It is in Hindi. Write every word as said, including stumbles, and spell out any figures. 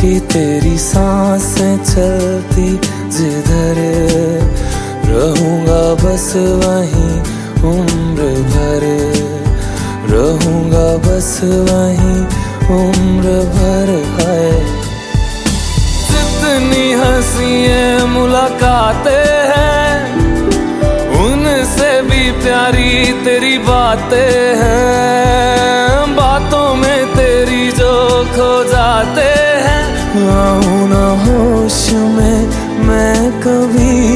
कि तेरी सांसें चलती जिधर, रहूंगा बस वहीं उम्र भर, रहूंगा बस वहीं उम्र भर। है जितनी हंसी मुलाकातें हैं, उनसे भी प्यारी तेरी बातें हैं।